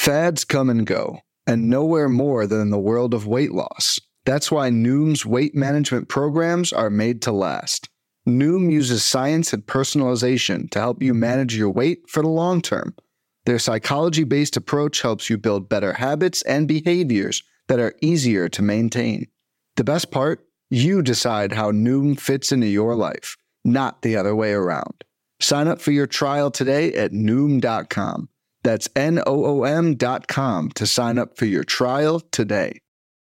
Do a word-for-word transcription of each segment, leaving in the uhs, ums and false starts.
Fads come and go, and nowhere more than in the world of weight loss. That's why Noom's weight management programs are made to last. Noom uses science and personalization to help you manage your weight for the long term. Their psychology-based approach helps you build better habits and behaviors that are easier to maintain. The best part? You decide how Noom fits into your life, not the other way around. Sign up for your trial today at Noom dot com. That's N O O M dot com to sign up for your trial today.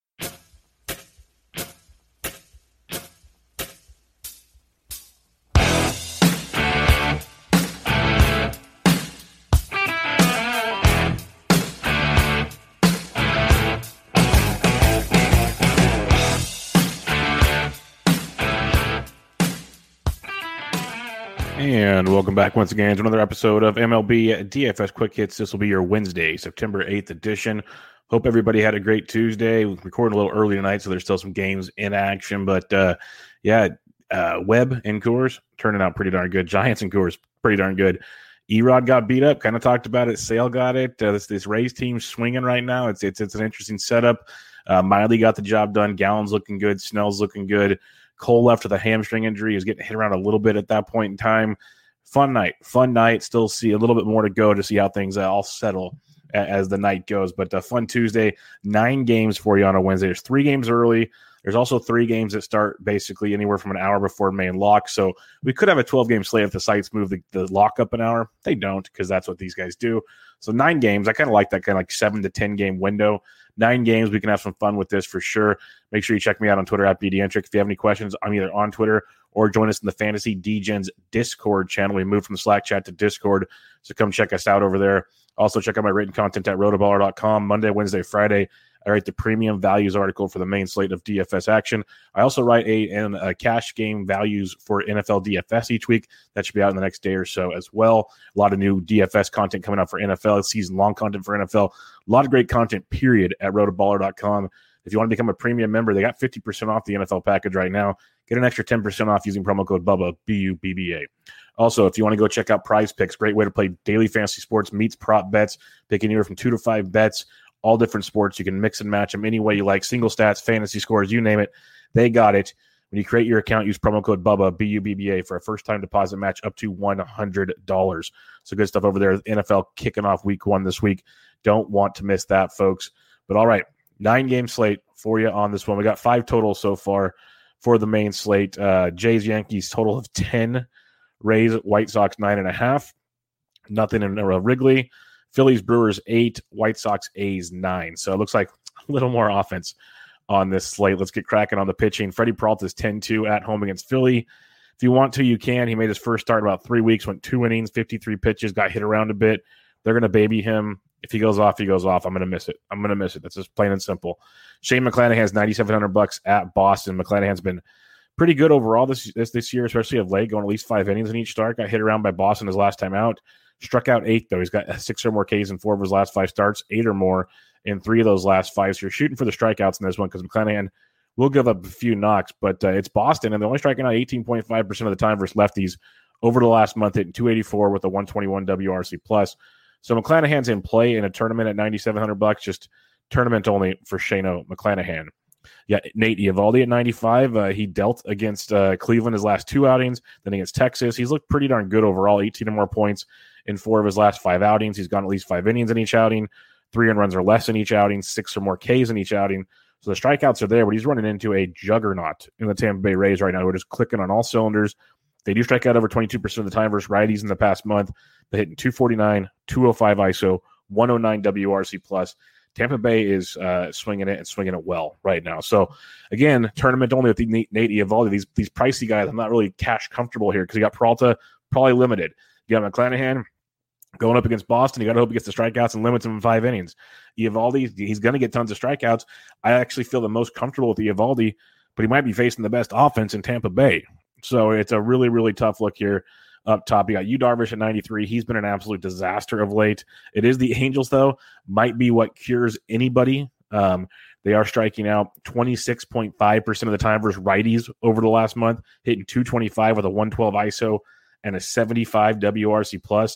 And welcome back once again to another episode of M L B D F S Quick Hits. This will be your Wednesday, September eighth edition. Hope everybody had a great Tuesday. We're recording a little early tonight, so there's still some games in action. But, uh, yeah, uh, Webb and Coors turning out pretty darn good. Giants and Coors pretty darn good. E-Rod got beat up. Kind of talked about it. Sale got it. Uh, this, this Rays team swinging right now. It's, it's, it's an interesting setup. Uh, Miley got the job done. Gallen's looking good. Snell's looking good. Cole left with a hamstring injury. He was getting hit around a little bit at that point in time. Fun night. Fun night. Still see a little bit more to go to see how things uh, all settle a- as the night goes. But a uh, fun Tuesday. Nine games for you on a Wednesday. There's three games early. There's also three games that start basically anywhere from an hour before main lock. So we could have a twelve-game slate if the sites move the, the lock up an hour. They don't because that's what these guys do. So nine games. I kind of like that kind of like seven to ten-game window. Nine games. We can have some fun with this for sure. Make sure you check me out on Twitter at B D Entric. If you have any questions, I'm either on Twitter or join us in the Fantasy D-Gens Discord channel. We moved from the Slack chat to Discord, so come check us out over there. Also, check out my written content at rotoballer dot com. Monday, Wednesday, Friday, I write the premium values article for the main slate of D F S action. I also write a, an, a cash game values for N F L D F S each week. That should be out in the next day or so as well. A lot of new D F S content coming out for N F L, season-long content for N F L. A lot of great content, period, at rotoballer dot com. If you want to become a premium member, they got fifty percent off the N F L package right now. Get an extra ten percent off using promo code BUBBA, B U B B A. Also, if you want to go check out Prize Picks, great way to play daily fantasy sports, meets prop bets, pick anywhere from two to five bets, all different sports. You can mix and match them any way you like, single stats, fantasy scores, you name it. They got it. When you create your account, use promo code BUBBA, B U B B A, for a first-time deposit match up to one hundred dollars. So good stuff over there. N F L kicking off week one this week. Don't want to miss that, folks. But all right, nine-game slate for you on this one. We got five total so far for the main slate. Uh, Jays, Yankees, total of ten. Rays, White Sox, nine and a half. Nothing in uh, Wrigley. Phillies, Brewers, eight. White Sox, A's, nine. So it looks like a little more offense on this slate. Let's get cracking on the pitching. Freddie Peralta is ten two at home against Philly. If you want to, you can. He made his first start in about three weeks, went two innings, fifty-three pitches, got hit around a bit. They're going to baby him. If he goes off, he goes off. I'm going to miss it. I'm going to miss it. That's just plain and simple. Shane McClanahan has ninety-seven hundred bucks at Boston. McClanahan's been pretty good overall this, this this year, especially of late, going at least five innings in each start. Got hit around by Boston his last time out. Struck out eight, though. He's got six or more Ks in four of his last five starts, eight or more in three of those last five. So you're shooting for the strikeouts in this one because McClanahan will give up a few knocks, but uh, it's Boston, and they're only striking out eighteen point five percent of the time versus lefties over the last month, hitting two eighty-four with a one twenty-one W R C plus. So McClanahan's in play in a tournament at ninety-seven hundred bucks, just tournament only for Shano McClanahan. Yeah, Nate Eovaldi at ninety-five. Uh, he dealt against uh, Cleveland his last two outings, then against Texas. He's looked pretty darn good overall, eighteen or more points in four of his last five outings. He's gone at least five innings in each outing, three earned runs or less in each outing, six or more Ks in each outing. So the strikeouts are there, but he's running into a juggernaut in the Tampa Bay Rays right now. We're just clicking on all cylinders. They do strike out over twenty-two percent of the time versus righties in the past month. They're hitting two forty-nine, two oh five I S O, one oh nine W R C plus. Tampa Bay is uh, swinging it and swinging it well right now. So, again, tournament only with the Nate Eovaldi. These these pricey guys, I'm not really cash comfortable here because you got Peralta probably limited. You got McClanahan going up against Boston. You got to hope he gets the strikeouts and limits him in five innings. Eovaldi, he's going to get tons of strikeouts. I actually feel the most comfortable with Eovaldi, but he might be facing the best offense in Tampa Bay. So it's a really, really tough look here up top. You got Yu Darvish at ninety-three. He's been an absolute disaster of late. It is the Angels, though, might be what cures anybody. Um, they are striking out twenty-six point five percent of the time versus righties over the last month, hitting two twenty-five with a one twelve I S O and a seventy-five W R C plus.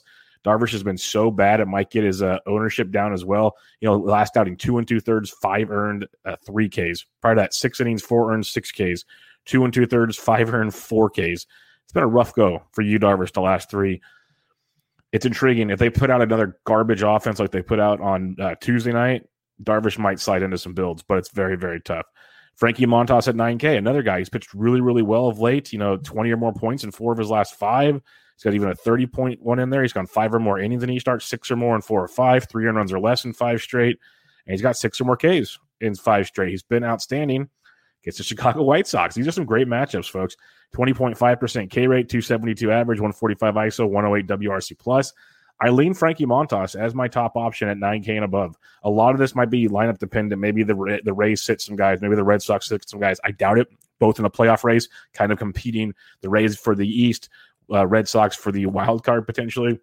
Darvish has been so bad, it might get his uh, ownership down as well. You know, last outing, two and two thirds, five earned, uh, three Ks. Prior to that, six innings, four earned, six Ks. Two and two thirds, five earned, four Ks. It's been a rough go for Yu Darvish the last three. It's intriguing. If they put out another garbage offense like they put out on uh, Tuesday night, Darvish might slide into some builds, but it's very, very tough. Frankie Montas at nine K, another guy. He's pitched really, really well of late. You know, twenty or more points in four of his last five. He's got even a thirty-point one in there. He's gone five or more innings in each start, six or more in four or five, three earned runs or less in five straight. And he's got six or more Ks in five straight. He's been outstanding against the Chicago White Sox. These are some great matchups, folks. twenty point five percent K rate, two seventy-two average, one forty-five I S O, one oh eight W R C plus. I lean Frankie Montas as my top option at nine K and above. A lot of this might be lineup dependent. Maybe the the Rays sit some guys. Maybe the Red Sox sit some guys. I doubt it. Both in a playoff race, kind of competing. The Rays for the East, uh, Red Sox for the wild card potentially.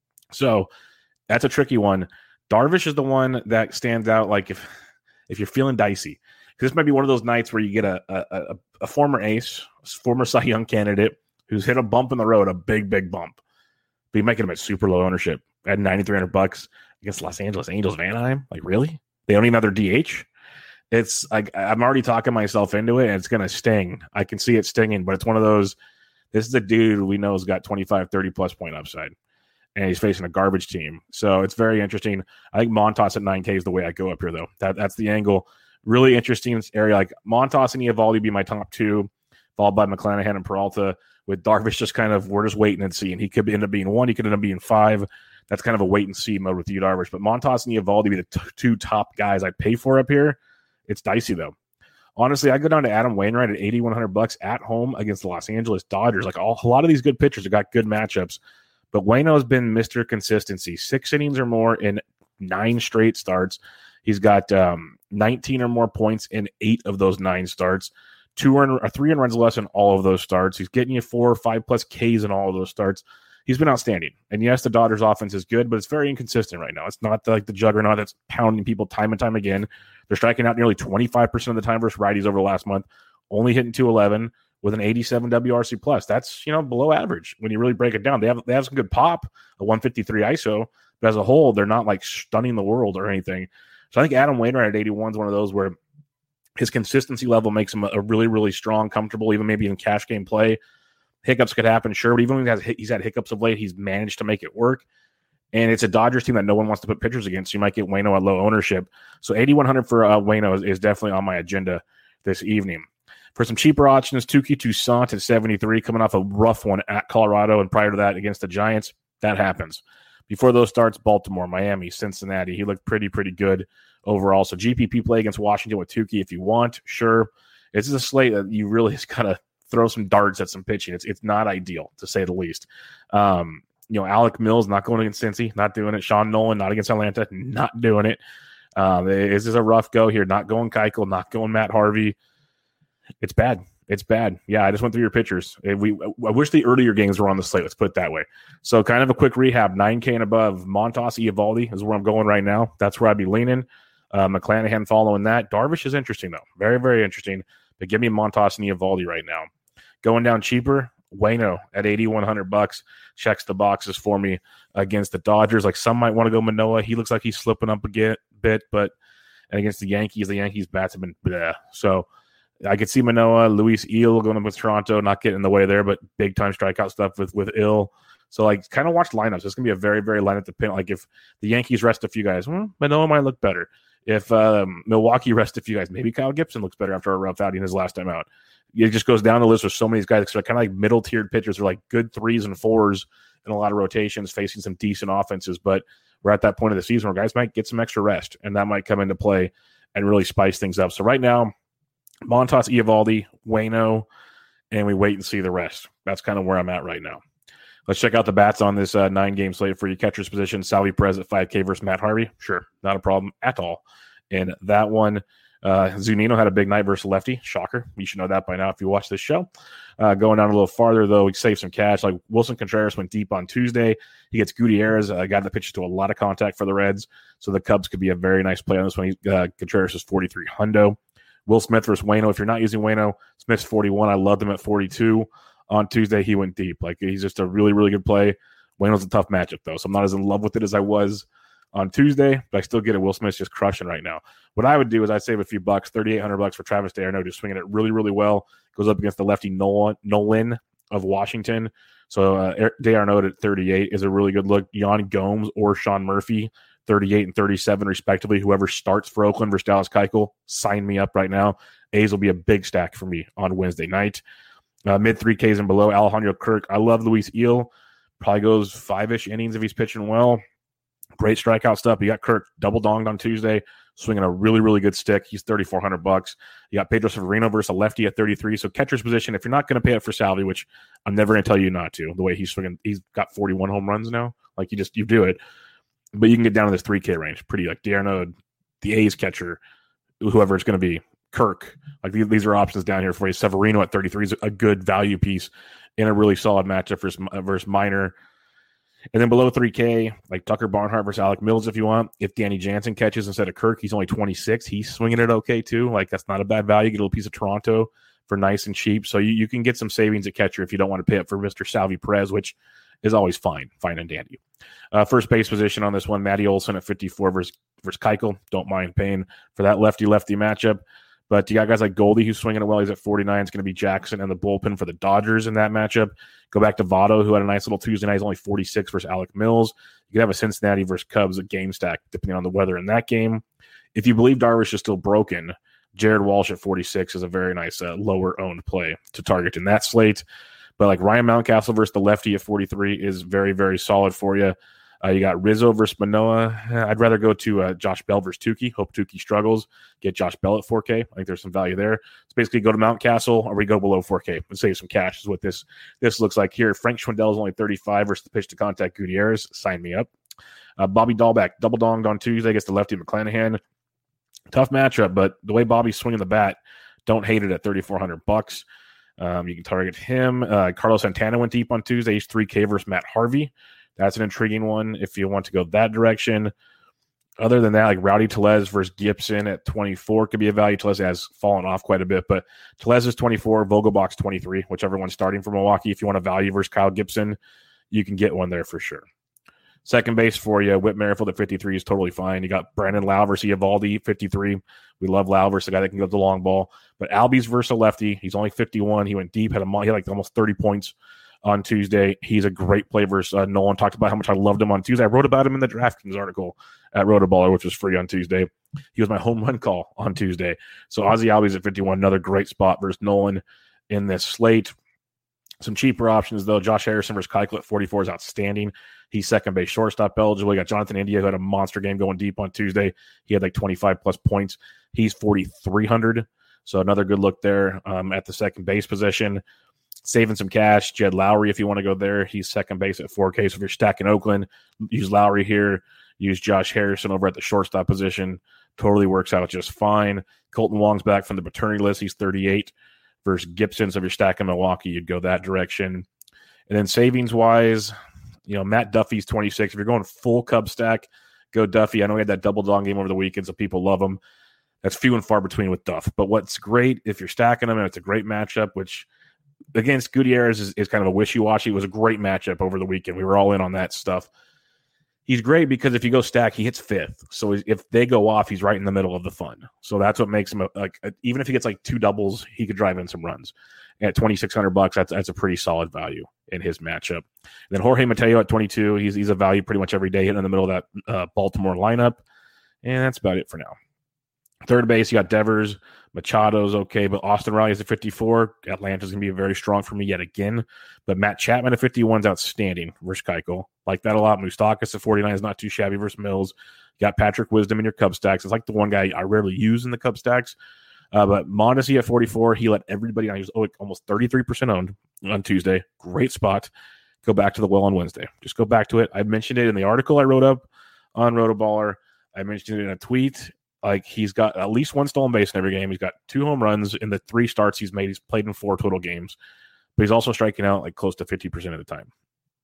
So that's a tricky one. Darvish is the one that stands out. Like if if you're feeling dicey, because this might be one of those nights where you get a a, a a former ace, former Cy Young candidate who's hit a bump in the road, a big big bump. But you might get him at super low ownership at ninety-three hundred bucks against Los Angeles Angels of Anaheim. Like, really? They don't even have their D H? It's like I'm already talking myself into it, and it's going to sting. I can see it stinging, but it's one of those. This is a dude we know has got twenty-five, thirty plus point upside, and he's facing a garbage team. So it's very interesting. I think Montas at nine K is the way I go up here, though. That, that's the angle. Really interesting area. Like Montas and Eovaldi be my top two, followed by McClanahan and Peralta. With Darvish, just kind of, we're just waiting and seeing. He could end up being one. He could end up being five. That's kind of a wait and see mode with Yu Darvish. But Montas and Eovaldi be the t- two top guys I pay for up here. It's dicey though. Honestly, I go down to Adam Wainwright at eighty-one hundred bucks at home against the Los Angeles Dodgers. Like all, a lot of these good pitchers have got good matchups, but Waino has been Mister Consistency. Six innings or more in nine straight starts. He's got um, nineteen or more points in eight of those nine starts. Two run, or three and runs less in all of those starts. He's getting you four or five plus Ks in all of those starts. He's been outstanding. And yes, the Dodgers offense is good, but it's very inconsistent right now. It's not like the juggernaut that's pounding people time and time again. They're striking out nearly twenty-five percent of the time versus righties over the last month, only hitting two eleven with an eighty-seven W R C plus. That's, you know, below average when you really break it down. They have they have some good pop, a one fifty-three I S O, but as a whole, they're not like stunning the world or anything. So I think Adam Wainwright at eighty-one is one of those where his consistency level makes him a really, really strong, comfortable, even maybe in cash game play. Hiccups could happen, sure, but even when he has, he's had hiccups of late, he's managed to make it work. And it's a Dodgers team that no one wants to put pitchers against. So you might get Waino at low ownership. So eighty-one hundred for uh, Waino is, is definitely on my agenda this evening. For some cheaper options, Touki Toussaint at seventy-three, coming off a rough one at Colorado, and prior to that against the Giants. That happens. Before those starts, Baltimore, Miami, Cincinnati. He looked pretty, pretty good overall. So G P P play against Washington with Touki if you want, sure. This is a slate that you really just kind of throw some darts at some pitching. It's it's not ideal, to say the least. Um, you know, Alec Mills not going against Cincy, not doing it. Sean Nolan not against Atlanta, not doing it. Um, this is a rough go here. Not going Keuchel, not going Matt Harvey. It's bad. It's bad. Yeah, I just went through your pictures. We I wish the earlier games were on the slate. Let's put it that way. So kind of a quick rehab, nine K and above. Montas, Eovaldi is where I'm going right now. That's where I'd be leaning. Uh, McClanahan following that. Darvish is interesting, though. Very, very interesting. But give me Montas and Eovaldi right now. Going down cheaper, Waino at eighty-one hundred bucks checks the boxes for me against the Dodgers. Like some might want to go Manoah. He looks like he's slipping up a get, bit, but and against the Yankees, the Yankees bats have been bleh. So I could see Manoah, Luis Eel going up with Toronto, not getting in the way there, but big time strikeout stuff with with Ill. So like kind of watch lineups. It's gonna be a very, very lineup dependent. Like if the Yankees rest a few guys, well, Manoah might look better. If um, Milwaukee rest a few guys, maybe Kyle Gibson looks better after a rough outing his last time out. It just goes down the list with so many guys because they're kind of like middle tiered pitchers. They're like good threes and fours in a lot of rotations, facing some decent offenses. But we're at that point of the season where guys might get some extra rest, and that might come into play and really spice things up. So right now, Montas, Eovaldi, Waino, and we wait and see the rest. That's kind of where I'm at right now. Let's check out the bats on this uh, nine-game slate for you. Catcher's position, Salvi Perez at five K versus Matt Harvey. Sure, not a problem at all. And that one, uh, Zunino had a big night versus lefty. Shocker. You should know that by now if you watch this show. Uh, going down a little farther, though, we saved some cash. Like Wilson Contreras went deep on Tuesday. He gets Gutierrez, a guy that pitches to a lot of contact for the Reds. So the Cubs could be a very nice play on this one. He, uh, Contreras is forty-three hundo. Will Smith versus Waino. If you're not using Waino, Smith's forty-one. I loved him at forty-two. On Tuesday, he went deep. Like he's just a really, really good play. Wayno's a tough matchup, though, so I'm not as in love with it as I was on Tuesday, but I still get it. Will Smith's just crushing right now. What I would do is I'd save a few bucks, thirty-eight hundred bucks for Travis d'Arnaud, just swinging it really, really well. Goes up against the lefty Nolan, Nolan of Washington. So uh, d'Arnaud at thirty-eight is a really good look. Yan Gomes or Sean Murphy, thirty-eight and thirty-seven respectively. Whoever starts for Oakland versus Dallas Keuchel, sign me up right now. A's will be a big stack for me on Wednesday night. Uh, mid three Ks and below, Alejandro Kirk. I love Luis Eel. Probably goes five-ish innings if he's pitching well. Great strikeout stuff. You got Kirk double donged on Tuesday, swinging a really, really good stick. He's thirty-four hundred bucks. You got Pedro Severino versus a lefty at thirty-three. So catcher's position, if you're not going to pay up for Salvi, which I'm never going to tell you not to, the way he's swinging, he's got forty-one home runs now. Like you just, you do it. But you can get down to this three K range. Pretty like d'Arnaud, the A's catcher, whoever it's going to be, Kirk. Like these, these are options down here for you. Severino at thirty-three is a good value piece in a really solid matchup versus, versus Minor. And then below three K, like Tucker Barnhart versus Alec Mills if you want. If Danny Jansen catches instead of Kirk, he's only twenty-six. He's swinging it okay too. Like that's not a bad value. Get a little piece of Toronto for nice and cheap. So you, you can get some savings at catcher if you don't want to pay up for Mister Salvi Perez, which is always fine, fine and dandy. Uh, first base position on this one, Matty Olson at fifty-four versus, versus Keuchel. Don't mind paying for that lefty-lefty matchup. But you got guys like Goldie who's swinging it well. He's at forty-nine. It's going to be Jackson and the bullpen for the Dodgers in that matchup. Go back to Votto, who had a nice little Tuesday night. He's only forty-six versus Alec Mills. You could have a Cincinnati versus Cubs a game stack, depending on the weather in that game. If you believe Darvish is still broken, Jared Walsh at forty-six is a very nice uh, lower-owned play to target in that slate. But like Ryan Mountcastle versus the lefty at forty-three is very, very solid for you. Uh, you got Rizzo versus Manoah. I'd rather go to uh, Josh Bell versus Tukey. Hope Tukey struggles. Get Josh Bell at four K. I think there's some value there. So basically go to Mountcastle or we go below four K and save some cash is what this this looks like here. Frank Schwindel is only thirty-five versus the pitch to contact Gutierrez. Sign me up. Uh, Bobby Dahlbeck double donged on Tuesday against the lefty McClanahan. Tough matchup, but the way Bobby's swinging the bat, don't hate it at thirty-four hundred bucks. Um, you can target him. Uh, Carlos Santana went deep on Tuesday. He's three K versus Matt Harvey. That's an intriguing one if you want to go that direction. Other than that, like Rowdy Tellez versus Gibson at twenty-four could be a value. Tellez has fallen off quite a bit, but Tellez is twenty-four, Vogelbach's twenty-three, whichever one's starting for Milwaukee. If you want a value versus Kyle Gibson, you can get one there for sure. Second base for you, Whit Merrifield at fifty-three is totally fine. You got Brandon Lau versus Eovaldi, fifty-three. We love Lau versus the guy that can go the long ball. But Albies versus a lefty. He's only fifty-one. He went deep, had a he had like almost thirty points on Tuesday. He's a great play versus uh, Nolan. Talked about how much I loved him on Tuesday. I wrote about him in the DraftKings article at Rotoballer, which was free on Tuesday. He was my home run call on Tuesday. So Ozzy Albies at fifty-one, another great spot versus Nolan in this slate. Some cheaper options, though. Josh Harrison versus Keuchel at forty-four is outstanding. He's second base shortstop eligible. You got Jonathan India, who had a monster game going deep on Tuesday. He had like twenty-five plus points. He's forty-three hundred. So another good look there um, at the second base position. Saving some cash. Jed Lowry, if you want to go there, he's second base at four K. So if you're stacking Oakland, use Lowry here. Use Josh Harrison over at the shortstop position. Totally works out just fine. Colton Wong's back from the paternity list. He's thirty-eight versus Gibson. So if you're stacking Milwaukee, you'd go that direction. And then savings-wise, you know, Matt Duffy's twenty-six. If you're going full Cub stack, go Duffy. I know he had that double dong game over the weekend, so people love him. That's few and far between with Duff. But what's great, if you're stacking him, and it's a great matchup, which against Gutierrez is, is kind of a wishy-washy. It was a great matchup over the weekend. We were all in on that stuff. He's great because if you go stack, he hits fifth. So if they go off, he's right in the middle of the fun. So that's what makes him a, like a, even if he gets like two doubles, he could drive in some runs. And at twenty-six hundred bucks, that's that's a pretty solid value in his matchup. And then Jorge Mateo at twenty-two, he's he's a value pretty much every day, hitting in the middle of that uh, Baltimore lineup. And that's about it for now. Third base, you got Devers. Machado's okay, but Austin Riley's at fifty-four. Atlanta's going to be very strong for me yet again. But Matt Chapman at fifty-one is outstanding versus Keuchel. Like that a lot. Moustakas at forty-nine is not too shabby versus Mills. You got Patrick Wisdom in your Cub stacks. It's like the one guy I rarely use in the Cub stacks. Uh, but Mondesi at forty-four, he let everybody on. He was almost thirty-three percent owned on Tuesday. Great spot. Go back to the well on Wednesday. Just go back to it. I mentioned it in the article I wrote up on Rotoballer. I mentioned it in a tweet. Like, he's got at least one stolen base in every game. He's got two home runs in the three starts he's made. He's played in four total games. But he's also striking out like close to fifty percent of the time.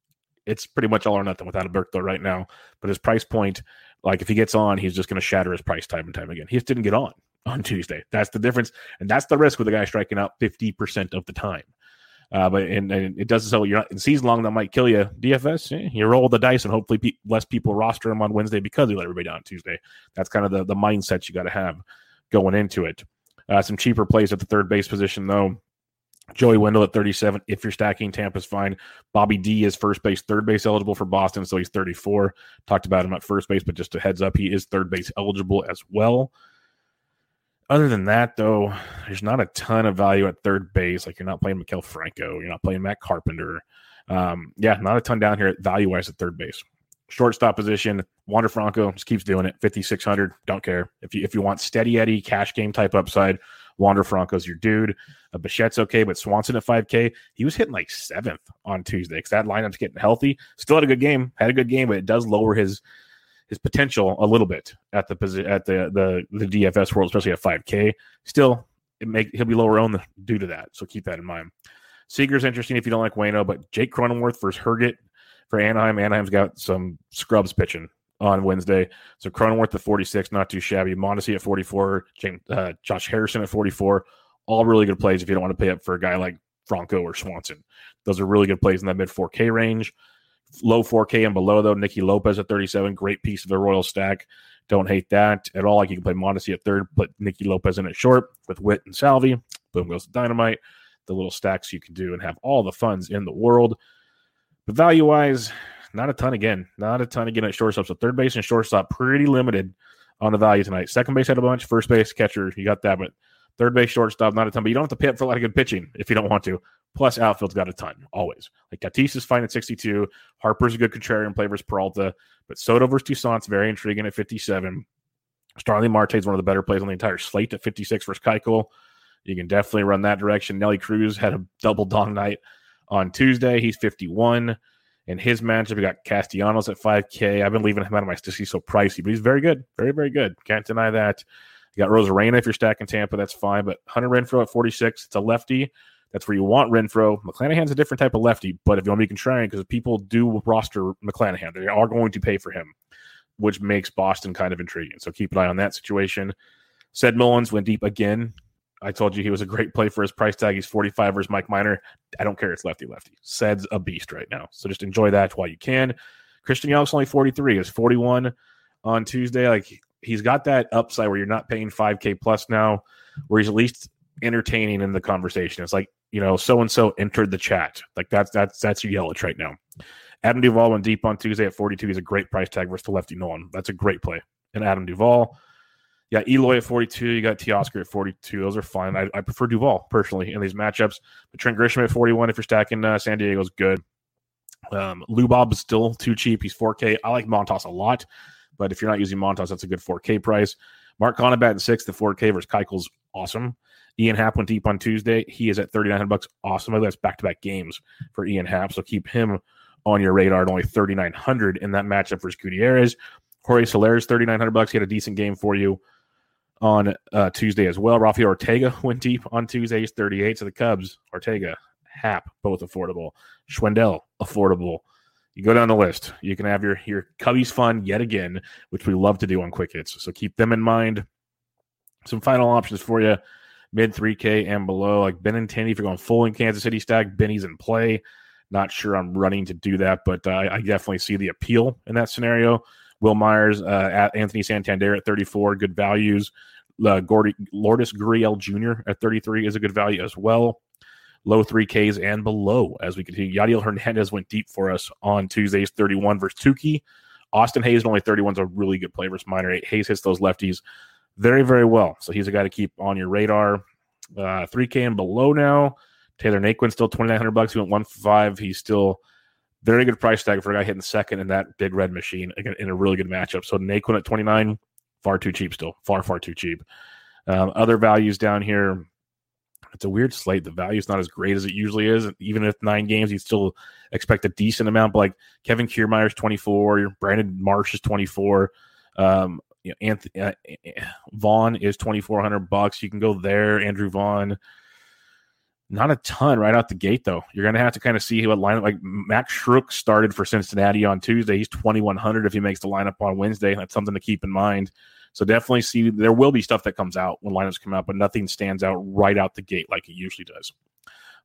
It's pretty much all or nothing without a Berkler right now. But his price point, like if he gets on, he's just going to shatter his price time and time again. He just didn't get on on Tuesday. That's the difference. And that's the risk with a guy striking out fifty percent of the time. Uh, but and, and it doesn't so you're not in season long that might kill you. D F S, eh, you roll the dice and hopefully pe- less people roster him on Wednesday because you let everybody down on Tuesday. That's kind of the, the mindset you got to have going into it. Uh, some cheaper plays at the third base position though. Joey Wendell at thirty-seven. If you're stacking, Tampa's fine. Bobby D is first base, third base eligible for Boston, so he's thirty-four. Talked about him at first base, but just a heads up, he is third base eligible as well. Other than that, though, there's not a ton of value at third base. Like, you're not playing Maikel Franco. You're not playing Matt Carpenter. Um, yeah, not a ton down here value-wise at third base. Shortstop position, Wander Franco just keeps doing it. fifty-six hundred, don't care. If you if you want steady Eddie, cash game type upside, Wander Franco's your dude. Uh, Bichette's okay, but Swanson at five K, he was hitting like seventh on Tuesday because that lineup's getting healthy. Still had a good game, had a good game, but it does lower his his potential a little bit at the posi- at the the the D F S world, especially at five K. Still, it make he'll be lower owned due to that, so keep that in mind. Seager's interesting if you don't like Waino, but Jake Cronenworth versus Herget for Anaheim. Anaheim's got some scrubs pitching on Wednesday. So Cronenworth at forty-six, not too shabby. Mondesi at forty-four, James, uh, Josh Harrison at forty-four. All really good plays if you don't want to pay up for a guy like Franco or Swanson. Those are really good plays in that mid four K range. Low four K and below, though, Nicky Lopez at thirty-seven. Great piece of the Royal stack. Don't hate that at all. Like, you can play Mondesi at third, put Nicky Lopez in at short with Witt and Salvi. Boom goes the dynamite. The little stacks you can do and have all the funds in the world. But value-wise, not a ton again. Not a ton again at shortstop. So third base and shortstop, pretty limited on the value tonight. Second base had a bunch. First base, catcher, you got that. But third base, shortstop, not a ton. But you don't have to pay up for a lot of good pitching if you don't want to. Plus, outfield's got a ton, always. Like, Tatis is fine at sixty-two. Harper's a good contrarian play versus Peralta. But Soto versus Toussaint's very intriguing at fifty-seven. Starling Marte is one of the better plays on the entire slate at fifty-six versus Keuchel. You can definitely run that direction. Nelly Cruz had a double dong night on Tuesday. He's fifty-one. In his matchup, we got Castellanos at five K. I've been leaving him out of my stick. He's so pricey, but he's very good. Very, very good. Can't deny that. You got Rosarena if you're stacking Tampa. That's fine. But Hunter Renfroe at forty-six. It's a lefty. That's where you want Renfroe. McClanahan's a different type of lefty, but if you want to be contrarian, because people do roster McClanahan, they are going to pay for him, which makes Boston kind of intriguing. So keep an eye on that situation. Ced Mullins went deep again. I told you he was a great play for his price tag. He's forty-five versus Mike Minor. I don't care. It's lefty-lefty. Ced's a beast right now. So just enjoy that while you can. Christian Yelich only forty-three. Is forty-one on Tuesday. Like, he's got that upside where you're not paying five K plus now, where he's at least entertaining in the conversation. It's like, you know, so-and-so entered the chat. Like, that's that's that's your Yelich right now. Adam Duvall went deep on Tuesday at forty-two. He's a great price tag versus the lefty Nolan. That's a great play. And Adam Duvall. Yeah, Eloy at forty-two. You got Teoscar at forty-two. Those are fine. I, I prefer Duvall, personally, in these matchups. But Trent Grisham at forty-one, if you're stacking uh, San Diego's good. Um, Lubob is still too cheap. He's four K. I like Montas a lot. But if you're not using Montas, that's a good four K price. Mark Conabat in sixth at four K versus Keuchel's awesome. Ian Happ went deep on Tuesday. He is at thirty-nine hundred bucks. Awesome. I think that's back-to-back games for Ian Happ. So keep him on your radar at only thirty-nine hundred in that matchup versus Gutierrez. Jorge Soler is thirty-nine hundred bucks. He had a decent game for you on uh, Tuesday as well. Rafael Ortega went deep on Tuesday. He's thirty-eight. So the Cubs, Ortega, Happ, both affordable. Schwindel, affordable. You go down the list. You can have your, your Cubbies fun yet again, which we love to do on Quick Hits. So keep them in mind. Some final options for you. Mid three K and below, like Benintendi. If you're going full in Kansas City stack, Benny's in play. Not sure I'm running to do that, but uh, I definitely see the appeal in that scenario. Will Myers, uh, at Anthony Santander at thirty-four, good values. Uh, Gordy, Lourdes Gurriel Junior at thirty-three is a good value as well. Low three Ks and below as we continue. Yadiel Hernandez went deep for us on Tuesday's thirty-one versus Tukey. Austin Hayes at only thirty-one is a really good play versus Minor eight. Hayes hits those lefties very, very well. So he's a guy to keep on your radar. Uh, three K and below now. Taylor Naquin still twenty-nine hundred bucks. He went one for five. He's still very good price tag for a guy hitting second in that big red machine again in a really good matchup. So Naquin at twenty-nine, far too cheap still. Far, far too cheap. Um, other values down here. It's a weird slate. The value is not as great as it usually is. Even if nine games, you still expect a decent amount. But like Kevin Kiermaier's twenty-four. Your Brandon Marsh is twenty-four. Um, you know, Anthony uh, Vaughn is twenty-four hundred bucks. You can go there. Andrew Vaughn. Not a ton right out the gate, though. You're going to have to kind of see what lineup. Like Max Schrook started for Cincinnati on Tuesday. He's twenty-one hundred if he makes the lineup on Wednesday. That's something to keep in mind. So definitely see there will be stuff that comes out when lineups come out, but nothing stands out right out the gate like it usually does.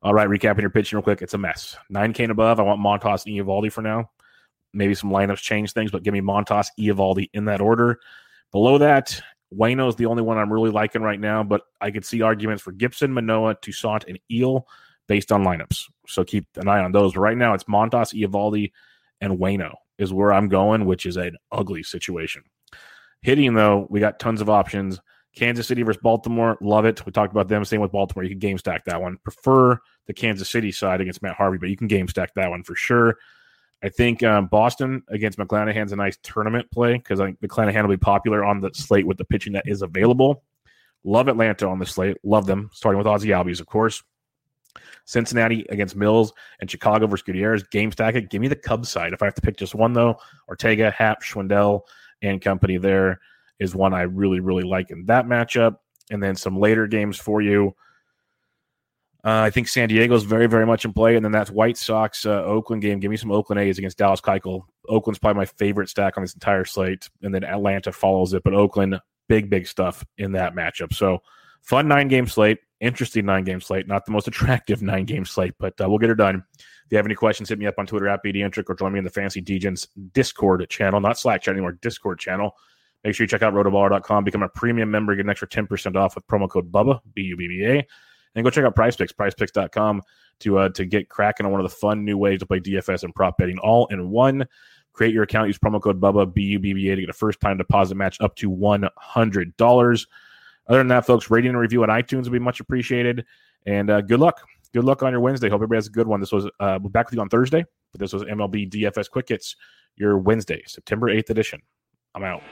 All right, recapping your pitching real quick. It's a mess. nine K and above, I want Montas and Eovaldi for now. Maybe some lineups change things, but give me Montas, Eovaldi in that order. Below that, Waino is the only one I'm really liking right now, but I could see arguments for Gibson, Manoah, Toussaint, and Eel based on lineups. So keep an eye on those. But right now, it's Montas, Eovaldi, and Waino is where I'm going, which is an ugly situation. Hitting, though, we got tons of options. Kansas City versus Baltimore, love it. We talked about them. Same with Baltimore. You can game stack that one. Prefer the Kansas City side against Matt Harvey, but you can game stack that one for sure. I think um, Boston against McClanahan's a nice tournament play because I think McClanahan will be popular on the slate with the pitching that is available. Love Atlanta on the slate. Love them, starting with Ozzie Albies, of course. Cincinnati against Mills and Chicago versus Gutierrez. Game stack it. Give me the Cubs side. If I have to pick just one, though, Ortega, Happ, Schwindel, and company there is one I really, really like in that matchup. And then some later games for you. Uh, I think San Diego's very, very much in play. And then that's White Sox, uh, Oakland game. Give me some Oakland A's against Dallas Keuchel. Oakland's probably my favorite stack on this entire slate. And then Atlanta follows it. But Oakland, big, big stuff in that matchup. So fun nine-game slate. Interesting nine-game slate. Not the most attractive nine-game slate, but uh, we'll get her done. If you have any questions, hit me up on Twitter at B D Intric or join me in the Fantasy Degens Discord channel. Not Slack chat anymore, Discord channel. Make sure you check out rotoballer dot com. Become a premium member. Get an extra ten percent off with promo code BUBBA, B U B B A. And go check out PrizePicks, prize picks dot com, to uh, to get cracking on one of the fun new ways to play D F S and prop betting all in one. Create your account. Use promo code BUBBA, B U B B A, to get a first-time deposit match up to one hundred dollars. Other than that, folks, rating and review on iTunes would be much appreciated. And uh, good luck. Good luck on your Wednesday. Hope everybody has a good one. This was uh, we're back with you on Thursday, but this was M L B D F S Quick Hits, your Wednesday, September eighth edition. I'm out.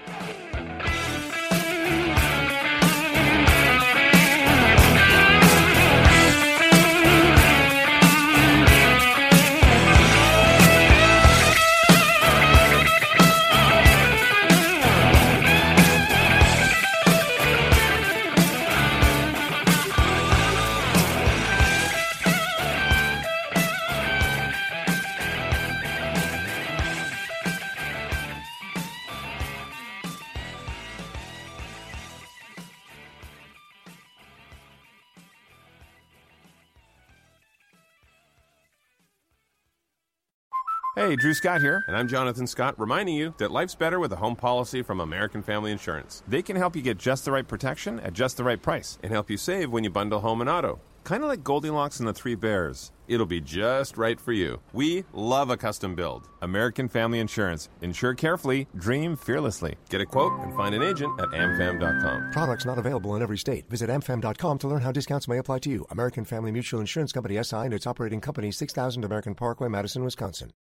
Hey, Drew Scott here, and I'm Jonathan Scott, reminding you that life's better with a home policy from American Family Insurance. They can help you get just the right protection at just the right price and help you save when you bundle home and auto. Kind of like Goldilocks and the Three Bears. It'll be just right for you. We love a custom build. American Family Insurance. Insure carefully, dream fearlessly. Get a quote and find an agent at am fam dot com. Products not available in every state. Visit am fam dot com to learn how discounts may apply to you. American Family Mutual Insurance Company, S I and its operating company, six thousand American Parkway, Madison, Wisconsin.